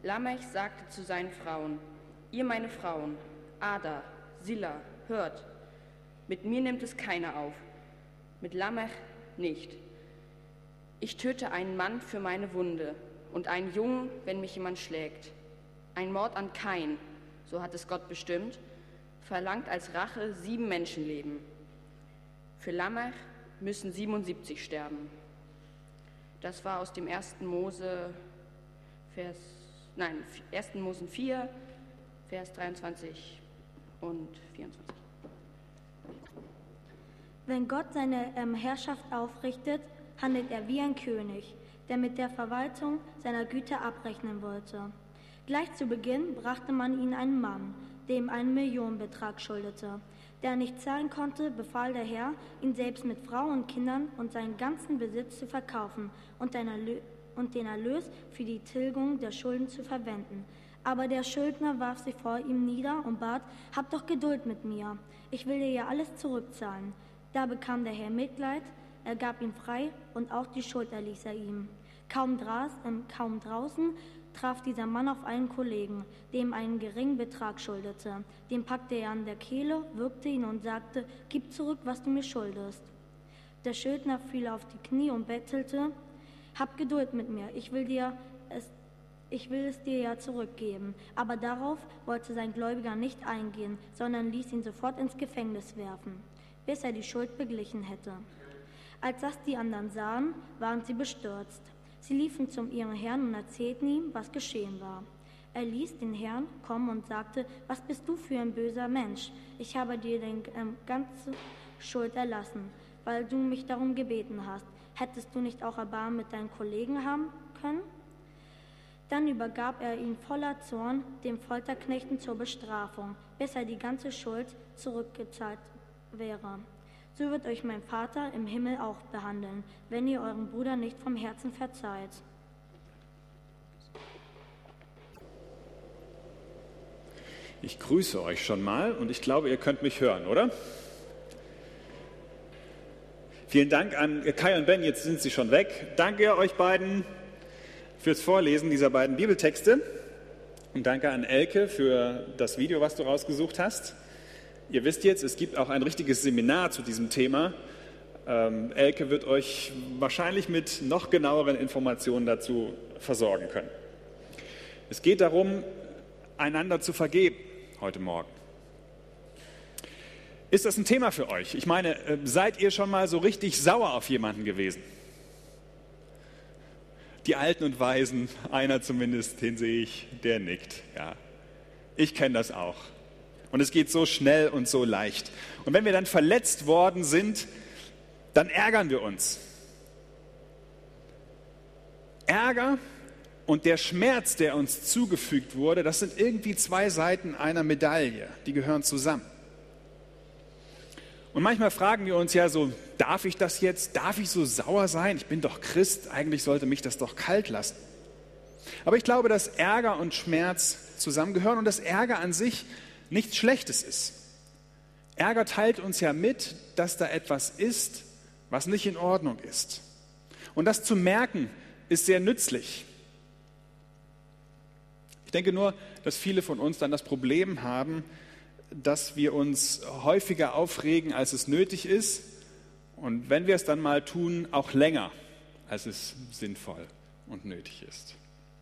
Lamech sagte zu seinen Frauen: Ihr meine Frauen, Ada, Silla, hört, mit mir nimmt es keiner auf, mit Lamech nicht. Ich töte einen Mann für meine Wunde und einen Jungen, wenn mich jemand schlägt. Ein Mord an Kain, so hat es Gott bestimmt, verlangt als Rache 7 Menschenleben. Für Lamech müssen 77 sterben. Das war aus dem 1. Mose 4, Vers 23 und 24. Wenn Gott seine Herrschaft aufrichtet, handelt er wie ein König, der mit der Verwaltung seiner Güter abrechnen wollte. Gleich zu Beginn brachte man ihm einen Mann, dem einen Millionenbetrag schuldete. Da er nicht zahlen konnte, befahl der Herr, ihn selbst mit Frau und Kindern und seinen ganzen Besitz zu verkaufen und den Erlös für die Tilgung der Schulden zu verwenden. Aber der Schuldner warf sich vor ihm nieder und bat: Hab doch Geduld mit mir, ich will dir ja alles zurückzahlen. Da bekam der Herr Mitleid, er gab ihn frei und auch die Schuld erließ er ihm. Kaum draußen traf dieser Mann auf einen Kollegen, dem einen geringen Betrag schuldete. Den packte er an der Kehle, würgte ihn und sagte: Gib zurück, was du mir schuldest. Der Schuldner fiel auf die Knie und bettelte: Hab Geduld mit mir, ich will es dir ja zurückgeben. Aber darauf wollte sein Gläubiger nicht eingehen, sondern ließ ihn sofort ins Gefängnis werfen, bis er die Schuld beglichen hätte. Als das die anderen sahen, waren sie bestürzt. Sie liefen zum ihrem Herrn und erzählten ihm, was geschehen war. Er ließ den Herrn kommen und sagte: Was bist du für ein böser Mensch? Ich habe dir deine ganze Schuld erlassen, weil du mich darum gebeten hast. Hättest du nicht auch Erbarmen mit deinen Kollegen haben können? Dann übergab er ihn voller Zorn den Folterknechten zur Bestrafung, bis er die ganze Schuld zurückgezahlt wäre. So wird euch mein Vater im Himmel auch behandeln, wenn ihr eurem Bruder nicht vom Herzen verzeiht. Ich grüße euch schon mal und ich glaube, ihr könnt mich hören, oder? Vielen Dank an Kai und Ben, jetzt sind sie schon weg. Danke euch beiden fürs Vorlesen dieser beiden Bibeltexte und danke an Elke für das Video, was du rausgesucht hast. Ihr wisst jetzt, es gibt auch ein richtiges Seminar zu diesem Thema. Elke wird euch wahrscheinlich mit noch genaueren Informationen dazu versorgen können. Es geht darum, einander zu vergeben heute Morgen. Ist das ein Thema für euch? Ich meine, seid ihr schon mal so richtig sauer auf jemanden gewesen? Die Alten und Weisen, einer zumindest, den sehe ich, der nickt. Ja, ich kenne das auch. Und es geht so schnell und so leicht. Und wenn wir dann verletzt worden sind, dann ärgern wir uns. Ärger und der Schmerz, der uns zugefügt wurde, das sind irgendwie 2 Seiten einer Medaille. Die gehören zusammen. Und manchmal fragen wir uns ja so: Darf ich das jetzt? Darf ich so sauer sein? Ich bin doch Christ, eigentlich sollte mich das doch kalt lassen. Aber ich glaube, dass Ärger und Schmerz zusammengehören und dass Ärger an sich nichts Schlechtes ist. Ärger teilt uns ja mit, dass da etwas ist, was nicht in Ordnung ist. Und das zu merken, ist sehr nützlich. Ich denke nur, dass viele von uns dann das Problem haben, dass wir uns häufiger aufregen, als es nötig ist. Und wenn wir es dann mal tun, auch länger, als es sinnvoll und nötig ist.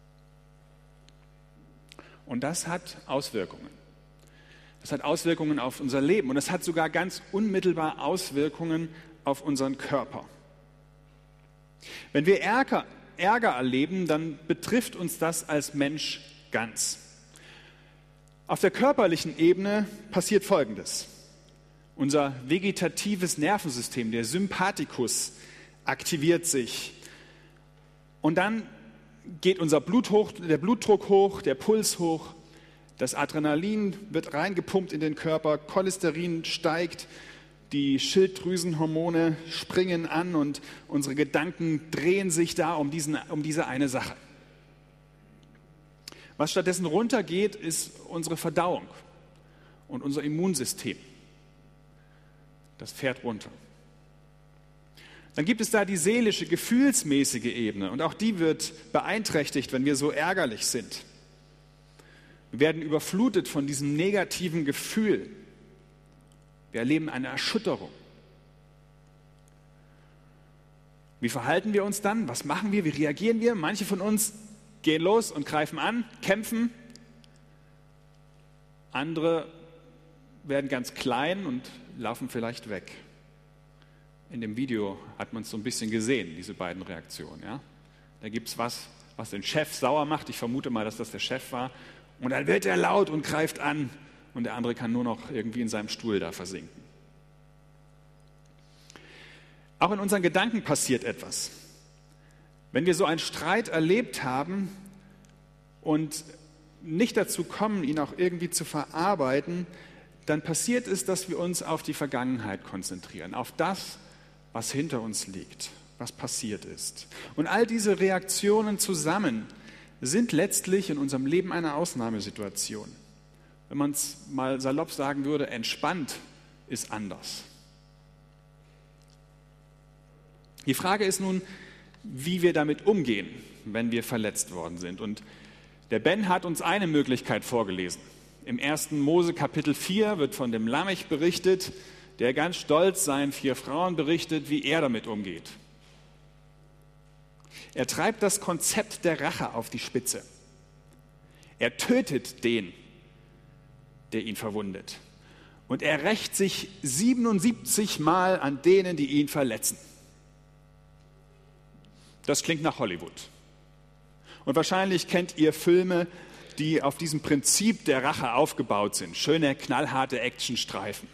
Und das hat Auswirkungen. Das hat Auswirkungen auf unser Leben und es hat sogar ganz unmittelbar Auswirkungen auf unseren Körper. Wenn wir Ärger erleben, dann betrifft uns das als Mensch ganz. Auf der körperlichen Ebene passiert Folgendes. Unser vegetatives Nervensystem, der Sympathikus, aktiviert sich. Und dann geht der Blutdruck hoch, der Puls hoch. Das Adrenalin wird reingepumpt in den Körper, Cholesterin steigt, die Schilddrüsenhormone springen an und unsere Gedanken drehen sich da um diese eine Sache. Was stattdessen runtergeht, ist unsere Verdauung und unser Immunsystem. Das fährt runter. Dann gibt es da die seelische, gefühlsmäßige Ebene und auch die wird beeinträchtigt, wenn wir so ärgerlich sind. Wir werden überflutet von diesem negativen Gefühl. Wir erleben eine Erschütterung. Wie verhalten wir uns dann? Was machen wir? Wie reagieren wir? Manche von uns gehen los und greifen an, kämpfen. Andere werden ganz klein und laufen vielleicht weg. In dem Video hat man es so ein bisschen gesehen, diese beiden Reaktionen. Ja? Da gibt es was den Chef sauer macht. Ich vermute mal, dass das der Chef war. Und dann wird er laut und greift an. Und der andere kann nur noch irgendwie in seinem Stuhl da versinken. Auch in unseren Gedanken passiert etwas. Wenn wir so einen Streit erlebt haben und nicht dazu kommen, ihn auch irgendwie zu verarbeiten, dann passiert es, dass wir uns auf die Vergangenheit konzentrieren, auf das, was hinter uns liegt, was passiert ist. Und all diese Reaktionen zusammen sind letztlich in unserem Leben eine Ausnahmesituation. Wenn man es mal salopp sagen würde, entspannt ist anders. Die Frage ist nun, wie wir damit umgehen, wenn wir verletzt worden sind. Und der Ben hat uns eine Möglichkeit vorgelesen. Im 1. Mose Kapitel 4 wird von dem Lamech berichtet, der ganz stolz seinen 4 Frauen berichtet, wie er damit umgeht. Er treibt das Konzept der Rache auf die Spitze. Er tötet den, der ihn verwundet. Und er rächt sich 77 Mal an denen, die ihn verletzen. Das klingt nach Hollywood. Und wahrscheinlich kennt ihr Filme, die auf diesem Prinzip der Rache aufgebaut sind. Schöne, knallharte Actionstreifen.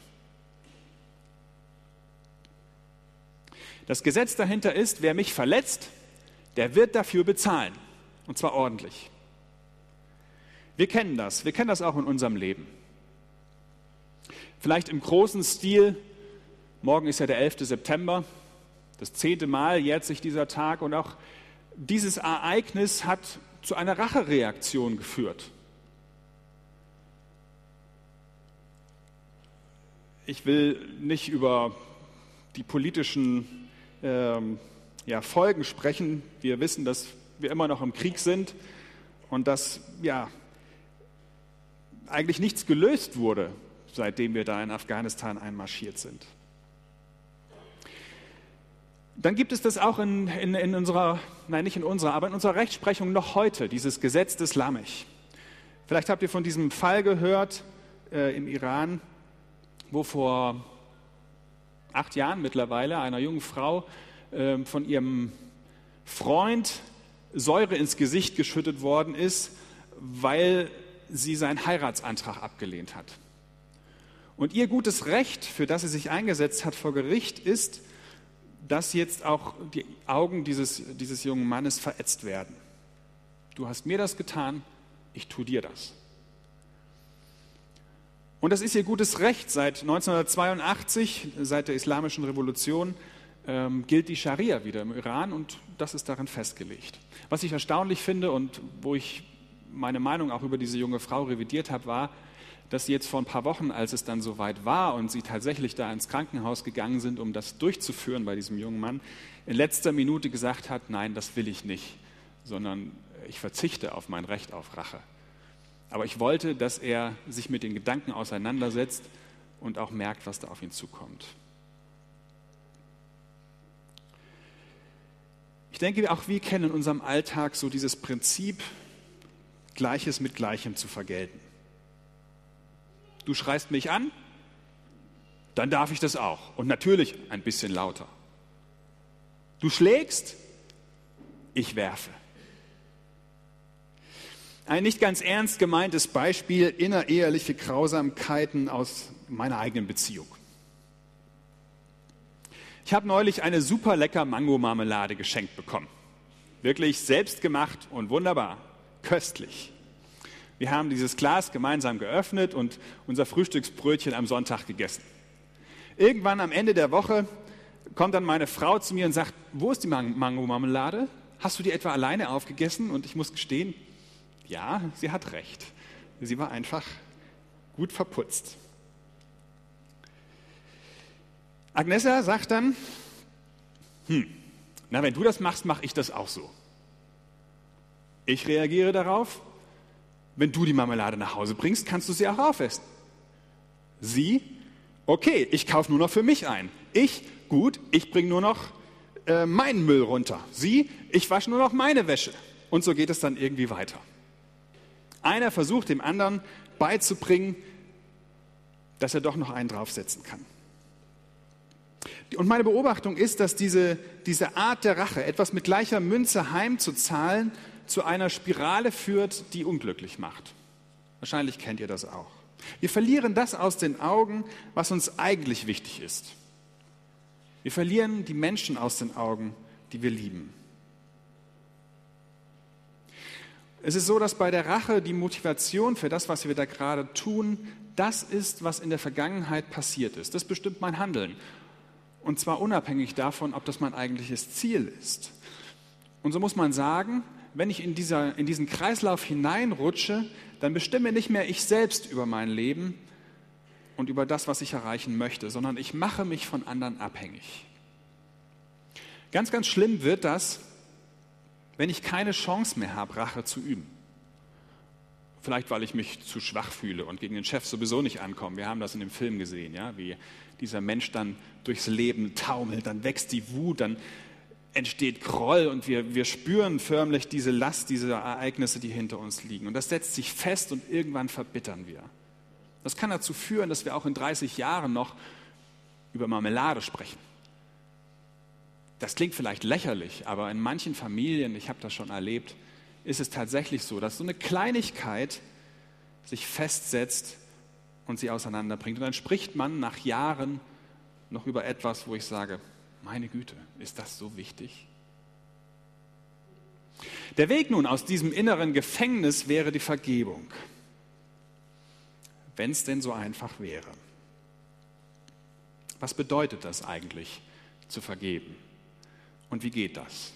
Das Gesetz dahinter ist, wer mich verletzt, der wird dafür bezahlen. Und zwar ordentlich. Wir kennen das auch in unserem Leben. Vielleicht im großen Stil, morgen ist ja der 11. September, das 10. Mal jährt sich dieser Tag und auch dieses Ereignis hat zu einer Rachereaktion geführt. Ich will nicht über die politischen Folgen sprechen. Wir wissen, dass wir immer noch im Krieg sind und dass eigentlich nichts gelöst wurde, seitdem wir da in Afghanistan einmarschiert sind. Dann gibt es das auch in unserer Rechtsprechung noch heute, dieses Gesetz des Lamech. Vielleicht habt ihr von diesem Fall gehört im Iran, wo vor 8 Jahren mittlerweile einer jungen Frau von ihrem Freund Säure ins Gesicht geschüttet worden ist, weil sie seinen Heiratsantrag abgelehnt hat. Und ihr gutes Recht, für das sie sich eingesetzt hat vor Gericht, ist, dass jetzt auch die Augen dieses jungen Mannes verätzt werden. Du hast mir das getan, ich tue dir das. Und das ist ihr gutes Recht. Seit 1982, seit der Islamischen Revolution, gilt die Scharia wieder im Iran und das ist darin festgelegt. Was ich erstaunlich finde und wo ich meine Meinung auch über diese junge Frau revidiert habe, war, dass sie jetzt vor ein paar Wochen, als es dann soweit war und sie tatsächlich da ins Krankenhaus gegangen sind, um das durchzuführen bei diesem jungen Mann, in letzter Minute gesagt hat, nein, das will ich nicht, sondern ich verzichte auf mein Recht auf Rache. Aber ich wollte, dass er sich mit den Gedanken auseinandersetzt und auch merkt, was da auf ihn zukommt. Ich denke, auch wir kennen in unserem Alltag so dieses Prinzip, Gleiches mit Gleichem zu vergelten. Du schreist mich an, dann darf ich das auch. Und natürlich ein bisschen lauter. Du schlägst, ich werfe. Ein nicht ganz ernst gemeintes Beispiel innereheliche Grausamkeiten aus meiner eigenen Beziehung. Ich habe neulich eine super lecker Mango-Marmelade geschenkt bekommen. Wirklich selbstgemacht und wunderbar, köstlich. Wir haben dieses Glas gemeinsam geöffnet und unser Frühstücksbrötchen am Sonntag gegessen. Irgendwann am Ende der Woche kommt dann meine Frau zu mir und sagt, wo ist die Mango-Marmelade? Hast du die etwa alleine aufgegessen? Und ich muss gestehen, ja, sie hat recht. Sie war einfach gut verputzt. Agnesa sagt dann, wenn du das machst, mache ich das auch so. Ich reagiere darauf, wenn du die Marmelade nach Hause bringst, kannst du sie auch aufessen. Sie, okay, ich kaufe nur noch für mich ein. Ich bringe nur noch meinen Müll runter. Sie, ich wasche nur noch meine Wäsche. Und so geht es dann irgendwie weiter. Einer versucht dem anderen beizubringen, dass er doch noch einen draufsetzen kann. Und meine Beobachtung ist, dass diese Art der Rache, etwas mit gleicher Münze heimzuzahlen, zu einer Spirale führt, die unglücklich macht. Wahrscheinlich kennt ihr das auch. Wir verlieren das aus den Augen, was uns eigentlich wichtig ist. Wir verlieren die Menschen aus den Augen, die wir lieben. Es ist so, dass bei der Rache die Motivation für das, was wir da gerade tun, das ist, was in der Vergangenheit passiert ist. Das bestimmt mein Handeln. Und zwar unabhängig davon, ob das mein eigentliches Ziel ist. Und so muss man sagen, wenn ich in diesen Kreislauf hineinrutsche, dann bestimme nicht mehr ich selbst über mein Leben und über das, was ich erreichen möchte, sondern ich mache mich von anderen abhängig. Ganz, ganz schlimm wird das, wenn ich keine Chance mehr habe, Rache zu üben. Vielleicht, weil ich mich zu schwach fühle und gegen den Chef sowieso nicht ankomme. Wir haben das in dem Film gesehen, ja, wie dieser Mensch dann durchs Leben taumelt, dann wächst die Wut, dann entsteht Groll und wir spüren förmlich diese Last, diese Ereignisse, die hinter uns liegen. Und das setzt sich fest und irgendwann verbittern wir. Das kann dazu führen, dass wir auch in 30 Jahren noch über Marmelade sprechen. Das klingt vielleicht lächerlich, aber in manchen Familien, ich habe das schon erlebt, ist es tatsächlich so, dass so eine Kleinigkeit sich festsetzt und sie auseinanderbringt. Und dann spricht man nach Jahren noch über etwas, wo ich sage, meine Güte, ist das so wichtig? Der Weg nun aus diesem inneren Gefängnis wäre die Vergebung, wenn es denn so einfach wäre. Was bedeutet das eigentlich, zu vergeben? Und wie geht das?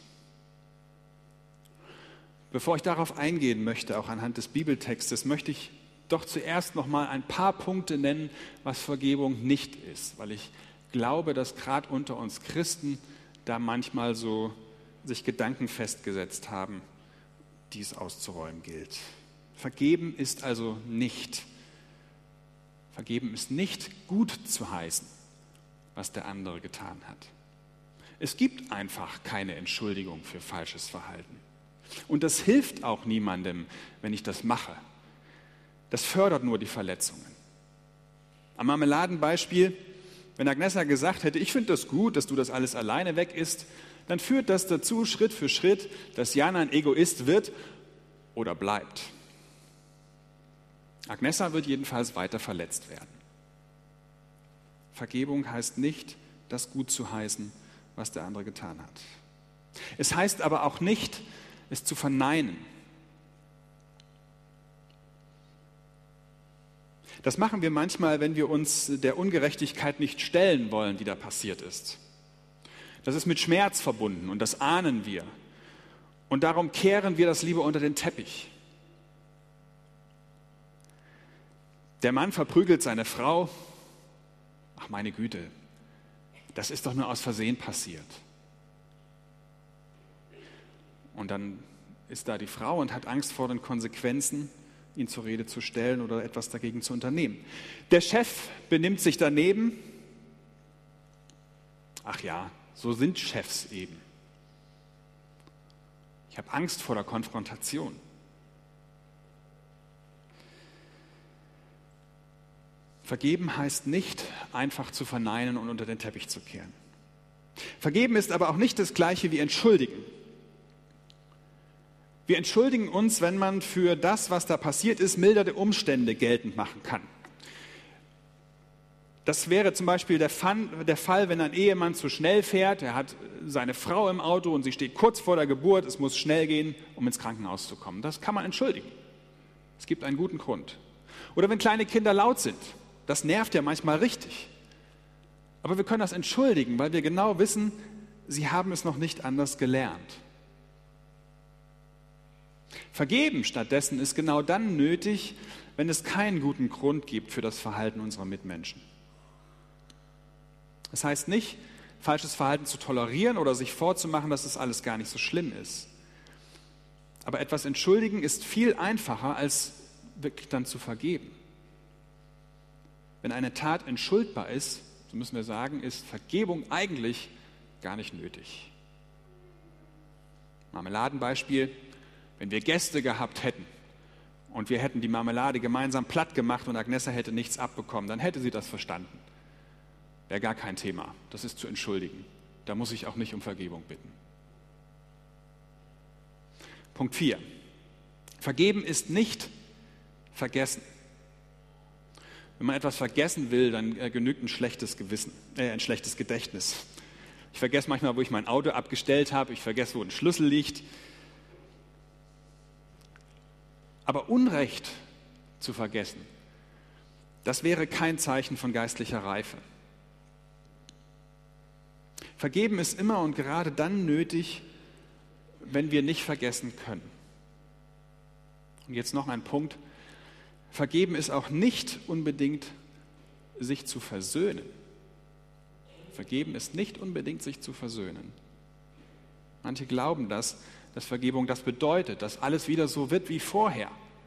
Bevor ich darauf eingehen möchte, auch anhand des Bibeltextes, möchte ich doch zuerst noch mal ein paar Punkte nennen, was Vergebung nicht ist, weil ich glaube, dass gerade unter uns Christen da manchmal so sich Gedanken festgesetzt haben, die es auszuräumen gilt. Vergeben ist also nicht. Vergeben ist nicht gut zu heißen, was der andere getan hat. Es gibt einfach keine Entschuldigung für falsches Verhalten. Und das hilft auch niemandem, wenn ich das mache. Das fördert nur die Verletzungen. Am Marmeladenbeispiel, wenn Agnesa gesagt hätte, ich finde das gut, dass du das alles alleine weg isst, dann führt das dazu, Schritt für Schritt, dass Jana ein Egoist wird oder bleibt. Agnesa wird jedenfalls weiter verletzt werden. Vergebung heißt nicht, das gut zu heißen, was der andere getan hat. Es heißt aber auch nicht, es zu verneinen. Das machen wir manchmal, wenn wir uns der Ungerechtigkeit nicht stellen wollen, die da passiert ist. Das ist mit Schmerz verbunden und das ahnen wir. Und darum kehren wir das lieber unter den Teppich. Der Mann verprügelt seine Frau. Ach meine Güte, das ist doch nur aus Versehen passiert. Und dann ist da die Frau und hat Angst vor den Konsequenzen, ihn zur Rede zu stellen oder etwas dagegen zu unternehmen. Der Chef benimmt sich daneben. Ach ja, so sind Chefs eben. Ich habe Angst vor der Konfrontation. Vergeben heißt nicht, einfach zu verneinen und unter den Teppich zu kehren. Vergeben ist aber auch nicht das Gleiche wie entschuldigen. Wir entschuldigen uns, wenn man für das, was da passiert ist, mildernde Umstände geltend machen kann. Das wäre zum Beispiel der Fall, wenn ein Ehemann zu schnell fährt, er hat seine Frau im Auto und sie steht kurz vor der Geburt, es muss schnell gehen, um ins Krankenhaus zu kommen. Das kann man entschuldigen. Es gibt einen guten Grund. Oder wenn kleine Kinder laut sind, das nervt ja manchmal richtig. Aber wir können das entschuldigen, weil wir genau wissen, sie haben es noch nicht anders gelernt. Vergeben stattdessen ist genau dann nötig, wenn es keinen guten Grund gibt für das Verhalten unserer Mitmenschen. Das heißt nicht, falsches Verhalten zu tolerieren oder sich vorzumachen, dass es alles gar nicht so schlimm ist. Aber etwas entschuldigen ist viel einfacher, als wirklich dann zu vergeben? Wenn eine Tat entschuldbar ist, so müssen wir sagen, ist Vergebung eigentlich gar nicht nötig. Marmeladenbeispiel: Wenn wir Gäste gehabt hätten und wir hätten die Marmelade gemeinsam platt gemacht und Agnesa hätte nichts abbekommen, dann hätte sie das verstanden. Wäre gar kein Thema. Das ist zu entschuldigen. Da muss ich auch nicht um Vergebung bitten. Punkt 4. Vergeben ist nicht vergessen. Wenn man etwas vergessen will, dann genügt ein schlechtes Gedächtnis. Ich vergesse manchmal, wo ich mein Auto abgestellt habe. Ich vergesse, wo ein Schlüssel liegt. Aber Unrecht zu vergessen, das wäre kein Zeichen von geistlicher Reife. Vergeben ist immer und gerade dann nötig, wenn wir nicht vergessen können. Und jetzt noch ein Punkt. Vergeben ist auch nicht unbedingt, sich zu versöhnen. Vergeben ist nicht unbedingt, sich zu versöhnen. Manche glauben, dass Vergebung das bedeutet, dass alles wieder so wird wie vorher.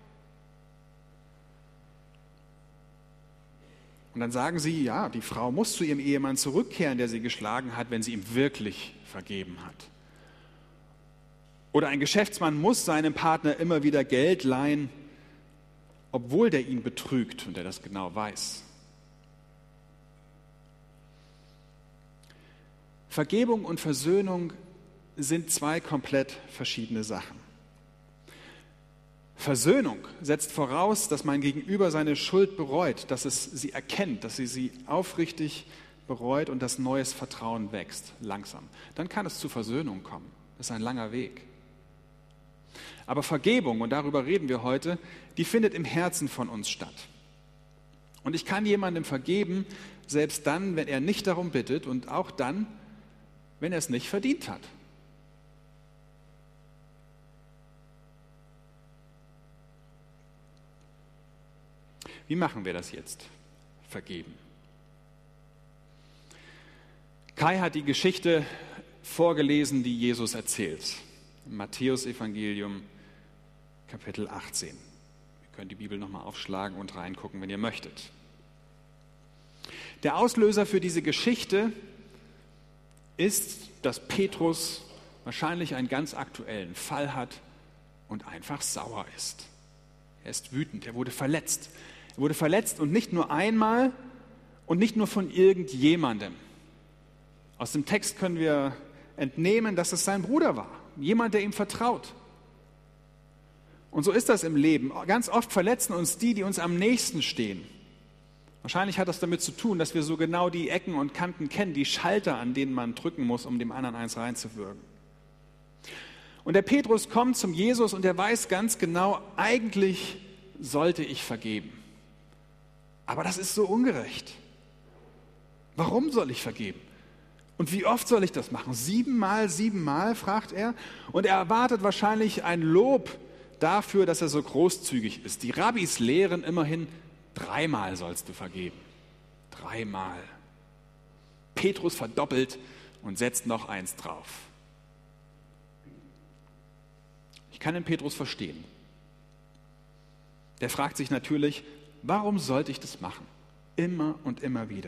Und dann sagen sie, ja, die Frau muss zu ihrem Ehemann zurückkehren, der sie geschlagen hat, wenn sie ihm wirklich vergeben hat. Oder ein Geschäftsmann muss seinem Partner immer wieder Geld leihen, obwohl der ihn betrügt und er das genau weiß. Vergebung und Versöhnung sind zwei komplett verschiedene Sachen. Versöhnung setzt voraus, dass mein Gegenüber seine Schuld bereut, dass es sie erkennt, dass sie aufrichtig bereut und dass neues Vertrauen wächst, langsam. Dann kann es zu Versöhnung kommen. Das ist ein langer Weg. Aber Vergebung, und darüber reden wir heute, die findet im Herzen von uns statt. Und ich kann jemandem vergeben, selbst dann, wenn er nicht darum bittet und auch dann, wenn er es nicht verdient hat. Wie machen wir das jetzt? Vergeben. Kai hat die Geschichte vorgelesen, die Jesus erzählt. Im Matthäus-Evangelium, Kapitel 18. Ihr könnt die Bibel nochmal aufschlagen und reingucken, wenn ihr möchtet. Der Auslöser für diese Geschichte ist, dass Petrus wahrscheinlich einen ganz aktuellen Fall hat und einfach sauer ist. Er ist wütend, er wurde verletzt. Er wurde verletzt und nicht nur einmal und nicht nur von irgendjemandem. Aus dem Text können wir entnehmen, dass es sein Bruder war, jemand, der ihm vertraut. Und so ist das im Leben. Ganz oft verletzen uns die uns am nächsten stehen. Wahrscheinlich hat das damit zu tun, dass wir so genau die Ecken und Kanten kennen, die Schalter, an denen man drücken muss, um dem anderen eins reinzuwirken. Und der Petrus kommt zum Jesus und er weiß ganz genau, eigentlich sollte ich vergeben. Aber das ist so ungerecht. Warum soll ich vergeben? Und wie oft soll ich das machen? 7-mal, fragt er. Und er erwartet wahrscheinlich ein Lob dafür, dass er so großzügig ist. Die Rabbis lehren immerhin, 3-mal sollst du vergeben. 3-mal. Petrus verdoppelt und setzt noch eins drauf. Ich kann den Petrus verstehen. Der fragt sich natürlich, warum sollte ich das machen? Immer und immer wieder.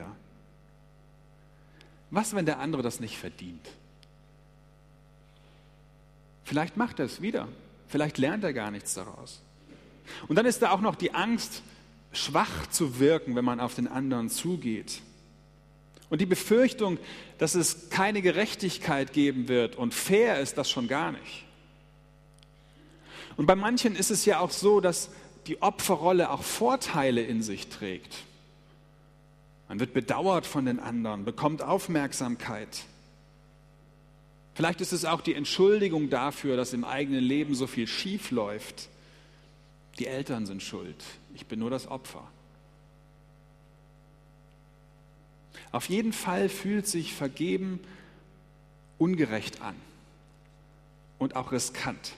Was, wenn der andere das nicht verdient? Vielleicht macht er es wieder. Vielleicht lernt er gar nichts daraus. Und dann ist da auch noch die Angst, schwach zu wirken, wenn man auf den anderen zugeht. Und die Befürchtung, dass es keine Gerechtigkeit geben wird und fair ist das schon gar nicht. Und bei manchen ist es ja auch so, dass die Opferrolle auch Vorteile in sich trägt. Man wird bedauert von den anderen, bekommt Aufmerksamkeit. Vielleicht ist es auch die Entschuldigung dafür, dass im eigenen Leben so viel schief läuft. Die Eltern sind schuld, ich bin nur das Opfer. Auf jeden Fall fühlt sich Vergeben ungerecht an und auch riskant.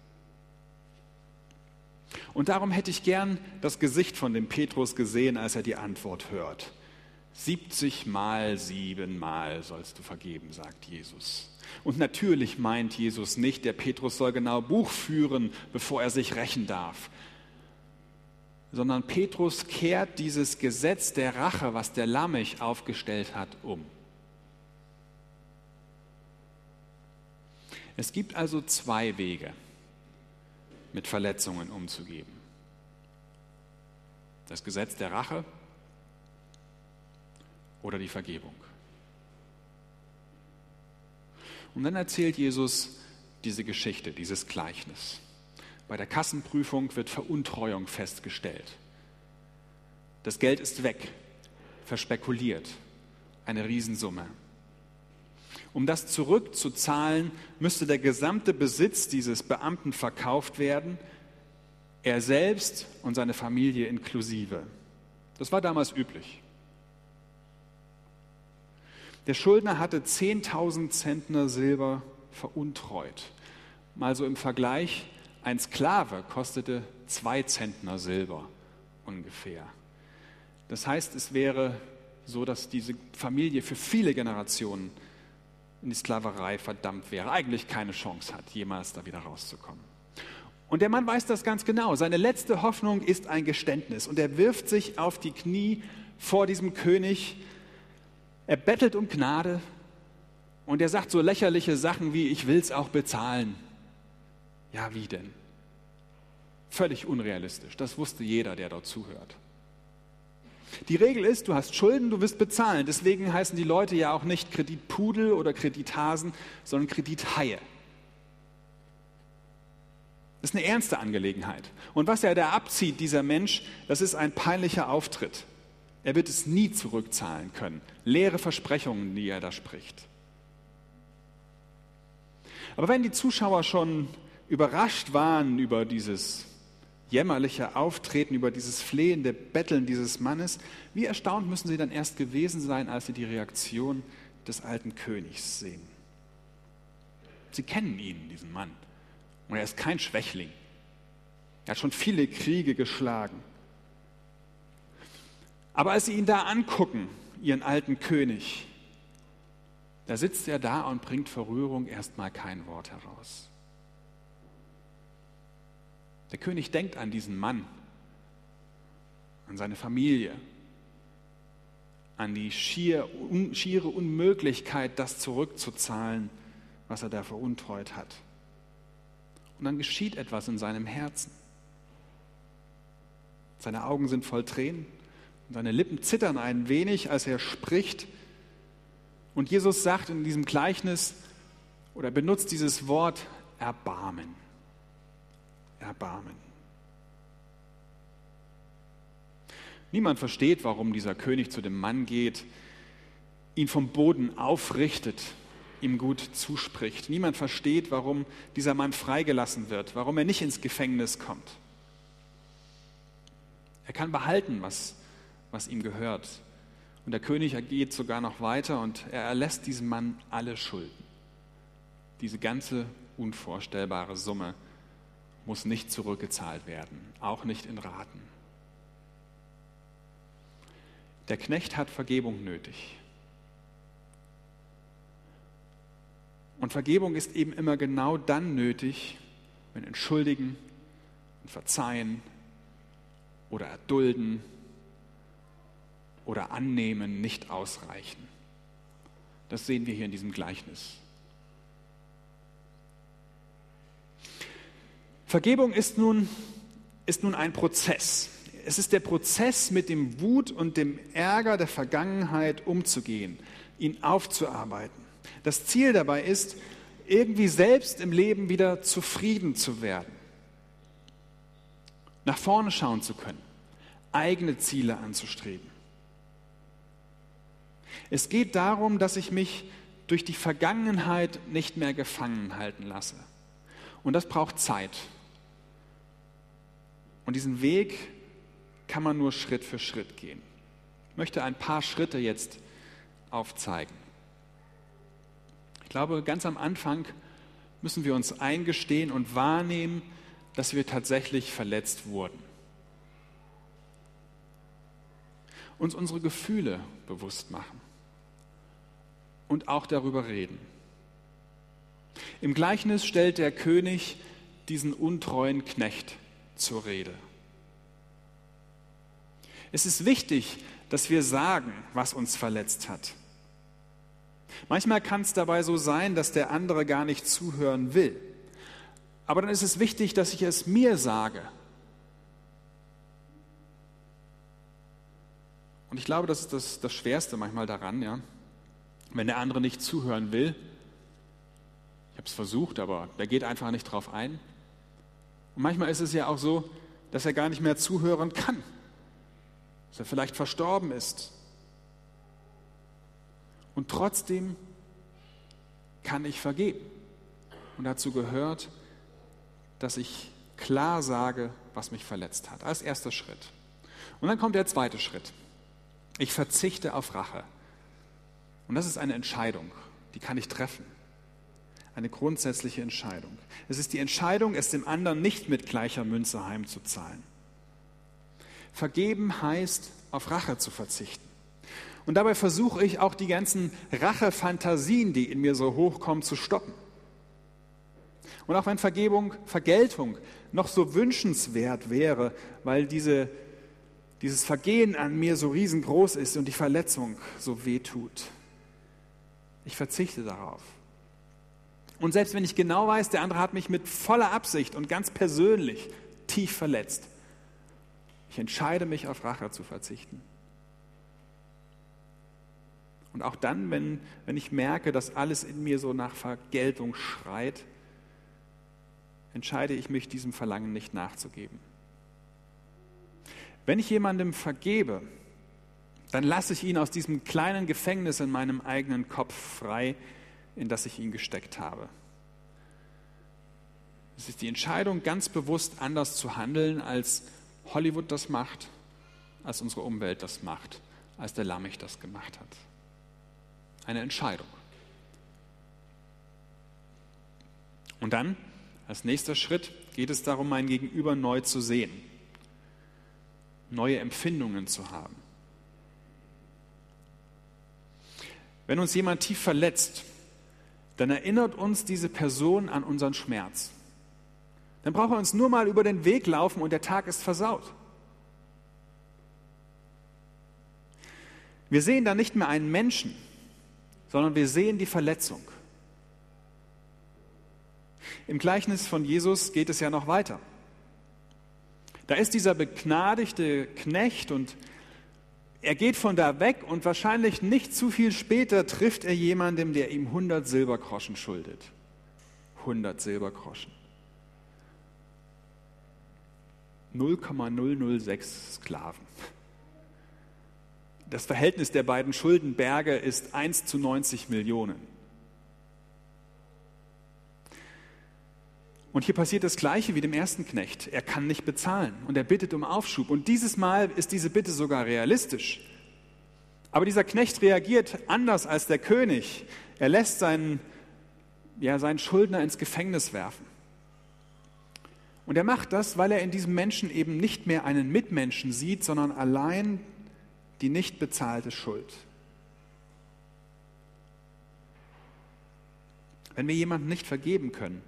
Und darum hätte ich gern das Gesicht von dem Petrus gesehen, als er die Antwort hört. 70-mal, 7-mal sollst du vergeben, sagt Jesus. Und natürlich meint Jesus nicht, der Petrus soll genau Buch führen, bevor er sich rächen darf. sondern Petrus kehrt dieses Gesetz der Rache, was der Lamech aufgestellt hat, um. Es gibt also zwei Wege, mit Verletzungen umzugehen. Das Gesetz der Rache oder die Vergebung. Und dann erzählt Jesus diese Geschichte, dieses Gleichnis. Bei der Kassenprüfung wird Veruntreuung festgestellt. Das Geld ist weg, verspekuliert, eine Riesensumme. Um das zurückzuzahlen, müsste der gesamte Besitz dieses Beamten verkauft werden, er selbst und seine Familie inklusive. Das war damals üblich. Der Schuldner hatte 10.000 Zentner Silber veruntreut. Mal so im Vergleich, ein Sklave kostete 2 Zentner Silber ungefähr. Das heißt, es wäre so, dass diese Familie für viele Generationen in die Sklaverei verdammt wäre, eigentlich keine Chance hat, jemals da wieder rauszukommen. Und der Mann weiß das ganz genau. Seine letzte Hoffnung ist ein Geständnis. Und er wirft sich auf die Knie vor diesem König. Er bettelt um Gnade und er sagt so lächerliche Sachen wie, ich will es auch bezahlen. Ja, wie denn? Völlig unrealistisch. Das wusste jeder, der dort zuhört. Die Regel ist, du hast Schulden, du wirst bezahlen. Deswegen heißen die Leute ja auch nicht Kreditpudel oder Kredithasen, sondern Kredithaie. Das ist eine ernste Angelegenheit. Und was er da abzieht, dieser Mensch, das ist ein peinlicher Auftritt. Er wird es nie zurückzahlen können. Leere Versprechungen, die er da spricht. Aber wenn die Zuschauer schon überrascht waren über dieses jämmerliche Auftreten, über dieses flehende Betteln dieses Mannes, wie erstaunt müssen sie dann erst gewesen sein, als sie die Reaktion des alten Königs sehen. Sie kennen ihn, diesen Mann. Und er ist kein Schwächling. Er hat schon viele Kriege geschlagen. Aber als sie ihn da angucken, ihren alten König, da sitzt er da und bringt vor Rührung erstmal kein Wort heraus. Der König denkt an diesen Mann, an seine Familie, an die schiere Unmöglichkeit, das zurückzuzahlen, was er da veruntreut hat. Und dann geschieht etwas in seinem Herzen. Seine Augen sind voll Tränen und seine Lippen zittern ein wenig, als er spricht. Und Jesus sagt in diesem Gleichnis oder benutzt dieses Wort Erbarmen. Erbarmen. Niemand versteht, warum dieser König zu dem Mann geht, ihn vom Boden aufrichtet, ihm gut zuspricht. Niemand versteht, warum dieser Mann freigelassen wird, warum er nicht ins Gefängnis kommt. Er kann behalten, was ihm gehört. Und der König geht sogar noch weiter und er erlässt diesem Mann alle Schulden. Diese ganze unvorstellbare Summe muss nicht zurückgezahlt werden, auch nicht in Raten. Der Knecht hat Vergebung nötig. Und Vergebung ist eben immer genau dann nötig, wenn Entschuldigen und Verzeihen oder Erdulden oder Annehmen nicht ausreichen. Das sehen wir hier in diesem Gleichnis. Vergebung ist nun ein Prozess. Es ist der Prozess, mit dem Wut und dem Ärger der Vergangenheit umzugehen, ihn aufzuarbeiten. Das Ziel dabei ist, irgendwie selbst im Leben wieder zufrieden zu werden, nach vorne schauen zu können, eigene Ziele anzustreben. Es geht darum, dass ich mich durch die Vergangenheit nicht mehr gefangen halten lasse. Und das braucht Zeit. Und diesen Weg kann man nur Schritt für Schritt gehen. Ich möchte ein paar Schritte jetzt aufzeigen. Ich glaube, ganz am Anfang müssen wir uns eingestehen und wahrnehmen, dass wir tatsächlich verletzt wurden. Uns unsere Gefühle bewusst machen und auch darüber reden. Im Gleichnis stellt der König diesen untreuen Knecht zur Rede. Es ist wichtig, dass wir sagen, was uns verletzt hat. Manchmal kann es dabei so sein, dass der andere gar nicht zuhören will. Aber dann ist es wichtig, dass ich es mir sage. Und ich glaube, das ist das Schwerste manchmal daran, ja, wenn der andere nicht zuhören will. Ich habe es versucht, aber der geht einfach nicht drauf ein. Und manchmal ist es ja auch so, dass er gar nicht mehr zuhören kann, dass er vielleicht verstorben ist. Und trotzdem kann ich vergeben. Und dazu gehört, dass ich klar sage, was mich verletzt hat, als erster Schritt. Und dann kommt der zweite Schritt. Ich verzichte auf Rache. Und das ist eine Entscheidung, die kann ich treffen. Eine grundsätzliche Entscheidung. Es ist die Entscheidung, es dem anderen nicht mit gleicher Münze heimzuzahlen. Vergeben heißt, auf Rache zu verzichten. Und dabei versuche ich auch die ganzen Rachefantasien, die in mir so hochkommen, zu stoppen. Und auch wenn Vergeltung noch so wünschenswert wäre, weil dieses Vergehen an mir so riesengroß ist und die Verletzung so wehtut. Ich verzichte darauf. Und selbst wenn ich genau weiß, der andere hat mich mit voller Absicht und ganz persönlich tief verletzt, ich entscheide mich, auf Rache zu verzichten. Und auch dann, wenn ich merke, dass alles in mir so nach Vergeltung schreit, entscheide ich mich, diesem Verlangen nicht nachzugeben. Wenn ich jemandem vergebe, dann lasse ich ihn aus diesem kleinen Gefängnis in meinem eigenen Kopf frei, in das ich ihn gesteckt habe. Es ist die Entscheidung, ganz bewusst anders zu handeln, als Hollywood das macht, als unsere Umwelt das macht, als der Lammich das gemacht hat. Eine Entscheidung. Und dann, als nächster Schritt, geht es darum, mein Gegenüber neu zu sehen, neue Empfindungen zu haben. Wenn uns jemand tief verletzt, dann erinnert uns diese Person an unseren Schmerz. Dann braucht er uns nur mal über den Weg laufen und der Tag ist versaut. Wir sehen dann nicht mehr einen Menschen, sondern wir sehen die Verletzung. Im Gleichnis von Jesus geht es ja noch weiter. Da ist dieser begnadigte Knecht und er geht von da weg und wahrscheinlich nicht zu viel später trifft er jemanden, der ihm 100 Silbergroschen schuldet. 100 Silbergroschen. 0,006 Sklaven. Das Verhältnis der beiden Schuldenberge ist 1:90 Millionen. Und hier passiert das Gleiche wie dem ersten Knecht. Er kann nicht bezahlen und er bittet um Aufschub. Und dieses Mal ist diese Bitte sogar realistisch. Aber dieser Knecht reagiert anders als der König. Er lässt seinen Schuldner ins Gefängnis werfen. Und er macht das, weil er in diesem Menschen eben nicht mehr einen Mitmenschen sieht, sondern allein die nicht bezahlte Schuld. Wenn wir jemandem nicht vergeben können,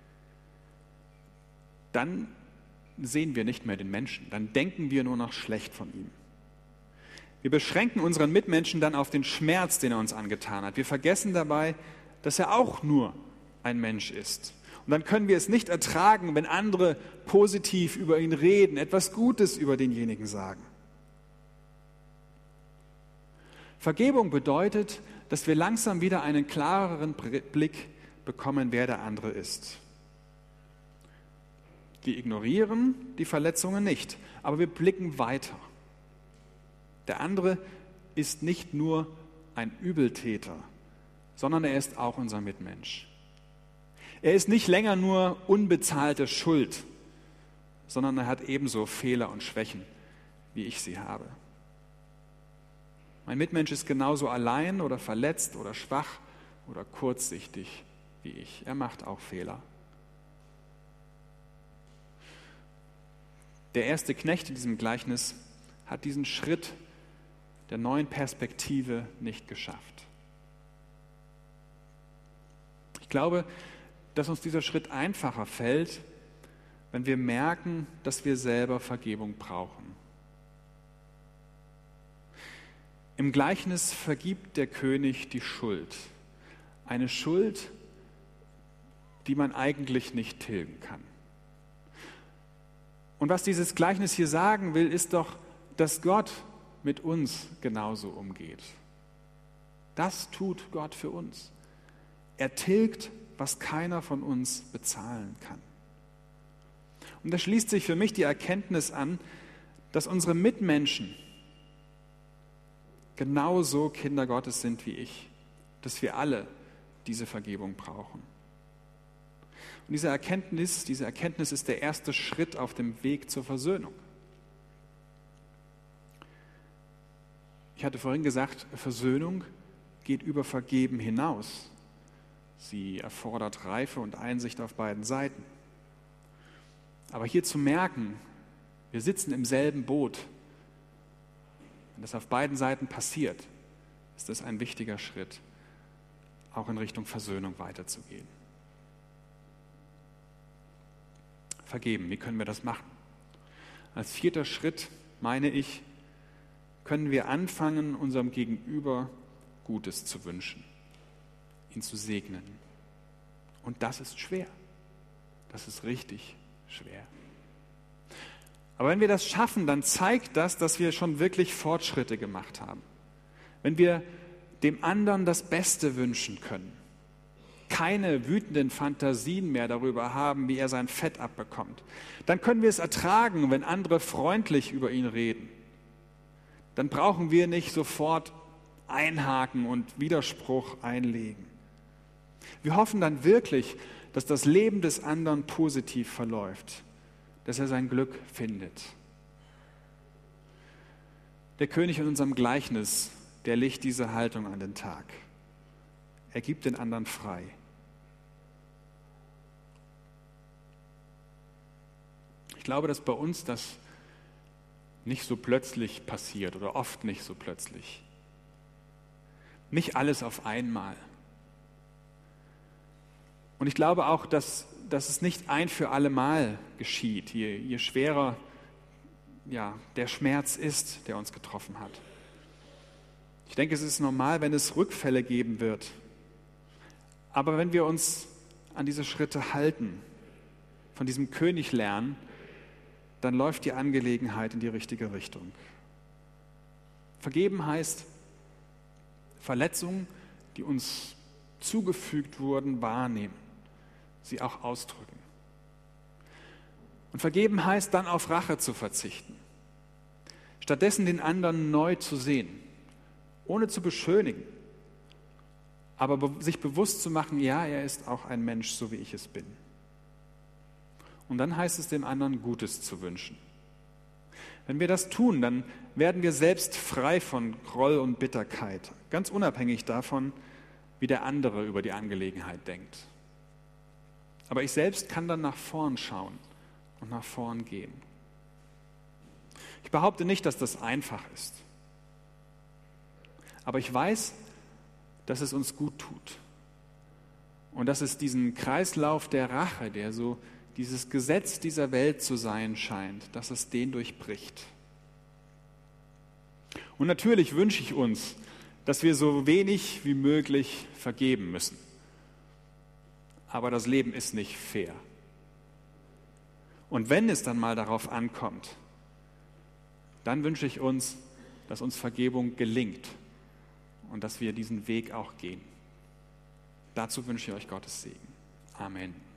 dann sehen wir nicht mehr den Menschen, dann denken wir nur noch schlecht von ihm. Wir beschränken unseren Mitmenschen dann auf den Schmerz, den er uns angetan hat. Wir vergessen dabei, dass er auch nur ein Mensch ist. Und dann können wir es nicht ertragen, wenn andere positiv über ihn reden, etwas Gutes über denjenigen sagen. Vergebung bedeutet, dass wir langsam wieder einen klareren Blick bekommen, wer der andere ist. Wir ignorieren die Verletzungen nicht, aber wir blicken weiter. Der andere ist nicht nur ein Übeltäter, sondern er ist auch unser Mitmensch. Er ist nicht länger nur unbezahlte Schuld, sondern er hat ebenso Fehler und Schwächen, wie ich sie habe. Mein Mitmensch ist genauso allein oder verletzt oder schwach oder kurzsichtig wie ich. Er macht auch Fehler. Der erste Knecht in diesem Gleichnis hat diesen Schritt der neuen Perspektive nicht geschafft. Ich glaube, dass uns dieser Schritt einfacher fällt, wenn wir merken, dass wir selber Vergebung brauchen. Im Gleichnis vergibt der König die Schuld. Eine Schuld, die man eigentlich nicht tilgen kann. Und was dieses Gleichnis hier sagen will, ist doch, dass Gott mit uns genauso umgeht. Das tut Gott für uns. Er tilgt, was keiner von uns bezahlen kann. Und da schließt sich für mich die Erkenntnis an, dass unsere Mitmenschen genauso Kinder Gottes sind wie ich, dass wir alle diese Vergebung brauchen. Und diese Erkenntnis ist der erste Schritt auf dem Weg zur Versöhnung. Ich hatte vorhin gesagt, Versöhnung geht über Vergeben hinaus. Sie erfordert Reife und Einsicht auf beiden Seiten. Aber hier zu merken, wir sitzen im selben Boot. Wenn das auf beiden Seiten passiert, ist das ein wichtiger Schritt, auch in Richtung Versöhnung weiterzugehen. Vergeben, wie können wir das machen? Als 4. Schritt, meine ich, können wir anfangen, unserem Gegenüber Gutes zu wünschen, ihn zu segnen. Und das ist schwer. Das ist richtig schwer. Aber wenn wir das schaffen, dann zeigt das, dass wir schon wirklich Fortschritte gemacht haben. Wenn wir dem anderen das Beste wünschen können, keine wütenden Fantasien mehr darüber haben, wie er sein Fett abbekommt, dann können wir es ertragen, wenn andere freundlich über ihn reden. Dann brauchen wir nicht sofort einhaken und Widerspruch einlegen. Wir hoffen dann wirklich, dass das Leben des anderen positiv verläuft, dass er sein Glück findet. Der König in unserem Gleichnis, der legt diese Haltung an den Tag. Er gibt den anderen frei. Ich glaube, dass bei uns das nicht so plötzlich passiert oder oft nicht so plötzlich. Nicht alles auf einmal. Und ich glaube auch, dass es nicht ein für alle Mal geschieht, je schwerer der Schmerz ist, der uns getroffen hat. Ich denke, es ist normal, wenn es Rückfälle geben wird. Aber wenn wir uns an diese Schritte halten, von diesem König lernen, dann läuft die Angelegenheit in die richtige Richtung. Vergeben heißt, Verletzungen, die uns zugefügt wurden, wahrnehmen, sie auch ausdrücken. Und vergeben heißt dann auf Rache zu verzichten, stattdessen den anderen neu zu sehen, ohne zu beschönigen, aber sich bewusst zu machen, ja, er ist auch ein Mensch, so wie ich es bin. Und dann heißt es, dem anderen Gutes zu wünschen. Wenn wir das tun, dann werden wir selbst frei von Groll und Bitterkeit, ganz unabhängig davon, wie der andere über die Angelegenheit denkt. Aber ich selbst kann dann nach vorn schauen und nach vorn gehen. Ich behaupte nicht, dass das einfach ist. Aber ich weiß, dass es uns gut tut. Und dass es diesen Kreislauf der Rache, der so dieses Gesetz dieser Welt zu sein scheint, dass es den durchbricht. Und natürlich wünsche ich uns, dass wir so wenig wie möglich vergeben müssen. Aber das Leben ist nicht fair. Und wenn es dann mal darauf ankommt, dann wünsche ich uns, dass uns Vergebung gelingt und dass wir diesen Weg auch gehen. Dazu wünsche ich euch Gottes Segen. Amen.